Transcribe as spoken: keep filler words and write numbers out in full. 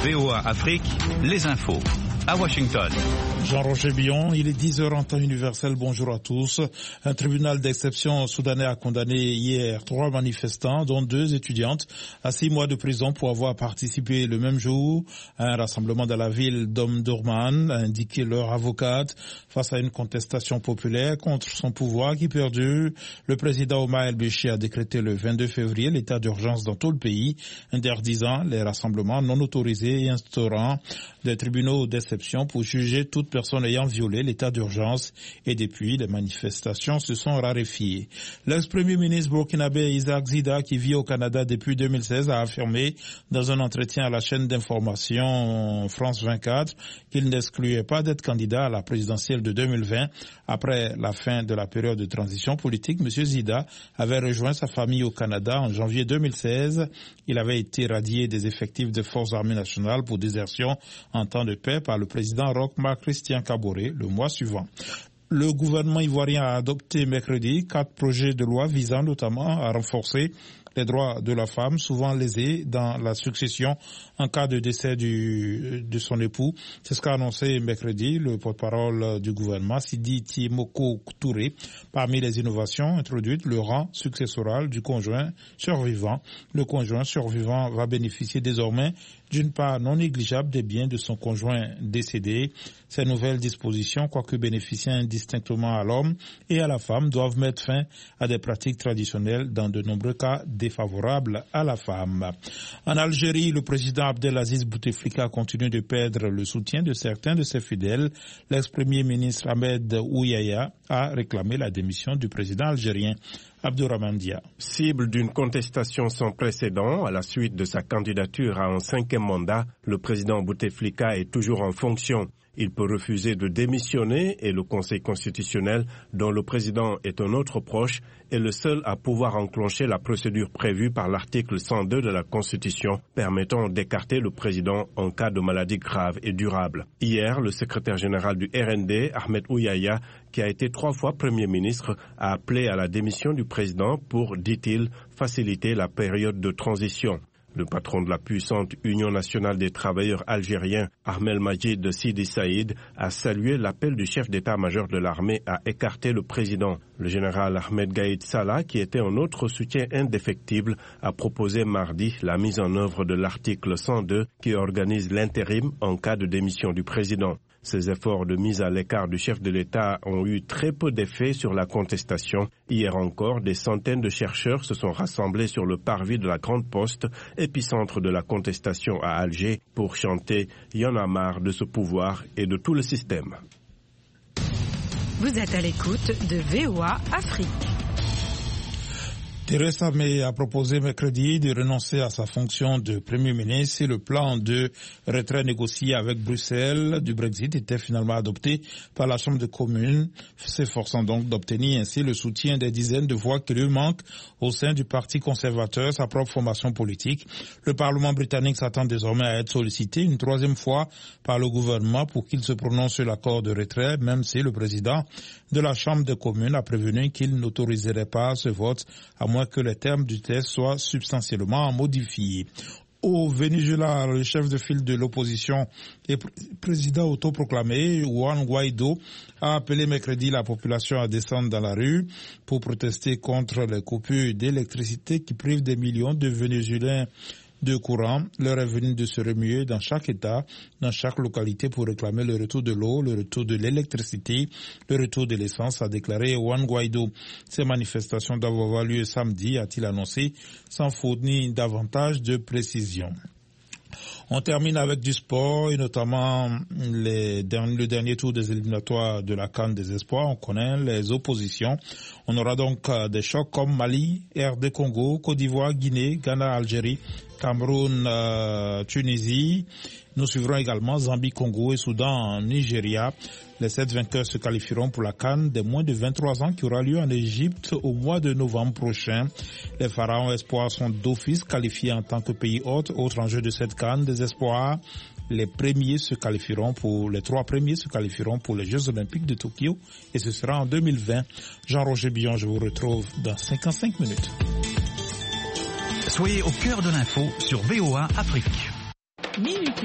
V O A Afrique, les infos. À Washington. Jean-Roger Billon, il est dix heures en temps universel. Bonjour à tous. Un tribunal d'exception soudanais a condamné hier trois manifestants, dont deux étudiantes, à six mois de prison pour avoir participé le même jour à un rassemblement dans la ville d'Omdurman, a indiqué leur avocate, face à une contestation populaire contre son pouvoir qui perdure. Le président Omar el-Béchir a décrété le vingt-deux février l'état d'urgence dans tout le pays, interdisant les rassemblements non autorisés et instaurant des tribunaux d'exception pour juger toute personne ayant violé l'état d'urgence. Et depuis, les manifestations se sont raréfiées. L'ex-premier ministre burkinabé Isaac Zida, qui vit au Canada depuis deux mille seize, a affirmé dans un entretien à la chaîne d'information France vingt-quatre qu'il n'excluait pas d'être candidat à la présidentielle de deux mille vingt. Après la fin de la période de transition politique, M. Zida avait rejoint sa famille au Canada en janvier deux mille seize. Il avait été radié des effectifs des forces armées nationales pour désertion en temps de paix par le président Roch-Marc Christian Kaboré le mois suivant. Le gouvernement ivoirien a adopté mercredi quatre projets de loi visant notamment à renforcer les droits de la femme, souvent lésés dans la succession en cas de décès du, de son époux. C'est ce qu'a annoncé mercredi le porte-parole du gouvernement, Sidi Timoko Touré. Parmi les innovations introduites, le rang successoral du conjoint survivant. Le conjoint survivant va bénéficier désormais d'une part non négligeable des biens de son conjoint décédé. Ces nouvelles dispositions, quoique bénéficiant indistinctement à l'homme et à la femme, doivent mettre fin à des pratiques traditionnelles dans de nombreux cas défavorables à la femme. En Algérie, le président Abdelaziz Bouteflika continue de perdre le soutien de certains de ses fidèles. L'ex-premier ministre Ahmed Ouyaya a réclamé la démission du président algérien. Abdourahmane Dia. Cible d'une contestation sans précédent à la suite de sa candidature à un cinquième mandat, le président Bouteflika est toujours en fonction. Il peut refuser de démissionner et le Conseil constitutionnel, dont le président est un autre proche, est le seul à pouvoir enclencher la procédure prévue par l'article cent deux de la Constitution, permettant d'écarter le président en cas de maladie grave et durable. Hier, le secrétaire général du R N D, Ahmed Ouyaya, qui a été trois fois Premier ministre, a appelé à la démission du président pour, dit-il, faciliter la période de transition. Le patron de la puissante Union nationale des travailleurs algériens, Ahmed Majid Sidi Saïd, a salué l'appel du chef d'état-major de l'armée à écarter le président. Le général Ahmed Gaïd Salah, qui était un autre soutien indéfectible, a proposé mardi la mise en œuvre de l'article cent deux qui organise l'intérim en cas de démission du président. Ces efforts de mise à l'écart du chef de l'État ont eu très peu d'effet sur la contestation. Hier encore, des centaines de chercheurs se sont rassemblés sur le parvis de la Grande Poste, épicentre de la contestation à Alger, pour chanter « Y en a marre de ce pouvoir et de tout le système ». Vous êtes à l'écoute de V O A Afrique. Theresa May a proposé mercredi de renoncer à sa fonction de Premier ministre si le plan de retrait négocié avec Bruxelles du Brexit était finalement adopté par la Chambre des communes, s'efforçant donc d'obtenir ainsi le soutien des dizaines de voix qui lui manquent au sein du Parti conservateur, sa propre formation politique. Le Parlement britannique s'attend désormais à être sollicité une troisième fois par le gouvernement pour qu'il se prononce sur l'accord de retrait, même si le président de la Chambre des communes a prévenu qu'il n'autoriserait pas ce vote à moins que les termes du texte soient substantiellement modifiés. Au Venezuela, le chef de file de l'opposition et président autoproclamé, Juan Guaido, a appelé mercredi la population à descendre dans la rue pour protester contre les coupures d'électricité qui privent des millions de Vénézuéliens de courant. L'heure est venue de se remuer dans chaque État, dans chaque localité pour réclamer le retour de l'eau, le retour de l'électricité, le retour de l'essence, a déclaré Juan Guaido. Ces manifestations doivent avoir lieu samedi, a-t-il annoncé, sans fournir davantage de précision. On termine avec du sport et notamment les derniers, le dernier tour des éliminatoires de la CAN des espoirs. On connaît les oppositions. On aura donc des chocs comme Mali, R D Congo, Côte d'Ivoire, Guinée, Ghana, Algérie, Cameroun, euh, Tunisie. Nous suivrons également Zambie, Congo et Soudan, Nigeria. Les sept vainqueurs se qualifieront pour la CAN des moins de vingt-trois ans qui aura lieu en Égypte au mois de novembre prochain. Les Pharaons Espoirs sont d'office qualifiés en tant que pays hôte. Autre enjeu de cette CAN des espoirs, les premiers se qualifieront pour, les trois premiers se qualifieront pour les Jeux Olympiques de Tokyo et ce sera en deux mille vingt. Jean-Roger Billon, je vous retrouve dans cinquante-cinq minutes. Soyez au cœur de l'info sur V O A Afrique. Minute